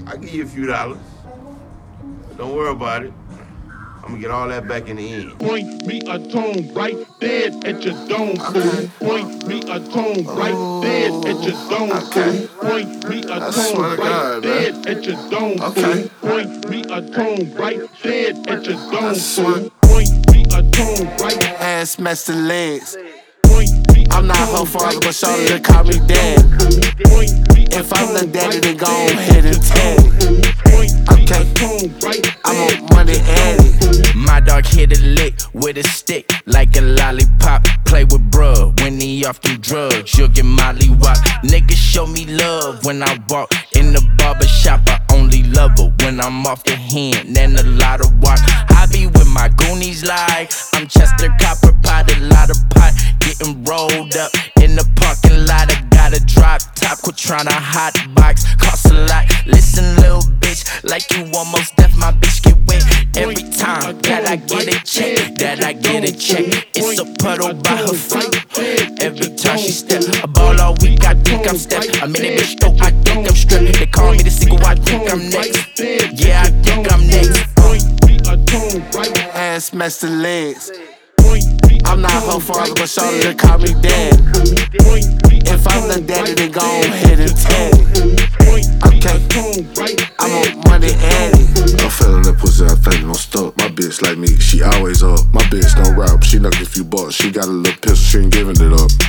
I give you a few dollars. Don't worry about it. I'm gonna get all that back in the end. Point me a tone right there at your dome, fool. Point me a tone right there at your dome, fool. Point me a tone right there at your dome, fool. Point me a tone right there at your dome, fool. Point me a tone right. Ass mess the legs. I'm not her father, but shorty to call me dad. If I'm the daddy, then go ahead and tag it. Okay, I'm on money addict. My dog hit a lick with a stick like a lollipop. Play with bruh when he off them drugs, you'll get mollywop. Niggas show me love when I walk in the barber shop. I only love her when I'm off the hand and a lot of walk. I be with my goonies like I'm Chester Copper Pot, a lot of pot getting rolled up in the parking lot. I got a drop top, quit tryna hot box, cost a lot. Listen, little bitch, like you almost deaf, my bitch get wet every time that I get a check, that I get a check. It's a puddle by her feet every time she step. A ball all week, I think I'm step. I'm in that bitch though, I think I'm stripped. They call me the single, I think I'm next. Yeah, I think I'm next. Ass mess the legs. I'm not her father, but shorty to call me dad. If I'm the daddy, then go ahead and tag it. Okay, I'm on money addict. I'm feeling that pussy, I think don't stop. My bitch like me, she always up. My bitch don't rap, she knocked a few bucks. She got a little pistol, she ain't giving it up.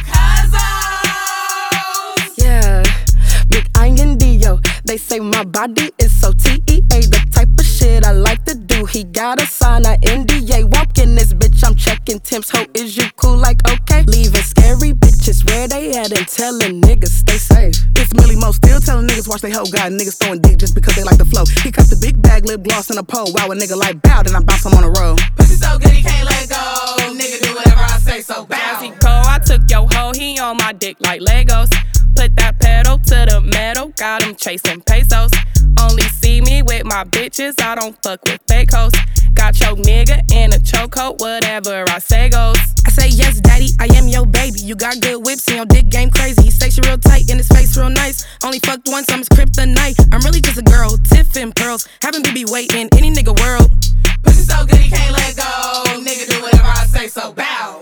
Yeah, Big Iron Dio. They say my body is so TEA. The type of shit I like to do. He gotta sign a NDA. Walk in this bitch, I'm checking temps. Ho, is you cool? Like, okay. Leaving scary bitches where they at and telling niggas stay safe. It's Millie Mo still telling niggas watch they hoe. Got niggas throwing dick just because they like the flow. He cut the big bag, lip gloss, and a pole. Wow, a nigga like bow, then I bounce him on the road. Pussy so good he can't let go. Nigga do whatever I say, so bow. He cold, I took your hoe, he on my dick like Legos. Put that pedal to the metal, got him chasing pesos. Only see me with my bitches, I don't fuck with fake hoes. Got your nigga in a chokehold, whatever I say goes. I say yes, daddy, I am your baby. You got good whips and your dick game crazy. He say she real tight and his face real nice. Only fucked once, I'm his kryptonite. I'm really just a girl, tiff and pearls. Having BB weight in any nigga world. Pussy so good he can't let go. Nigga do whatever I say, so bow.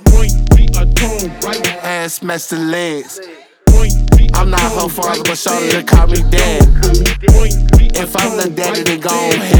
Ass mess the legs. I'm not her father, but shorty to call me dad. If I'm the daddy, then go ahead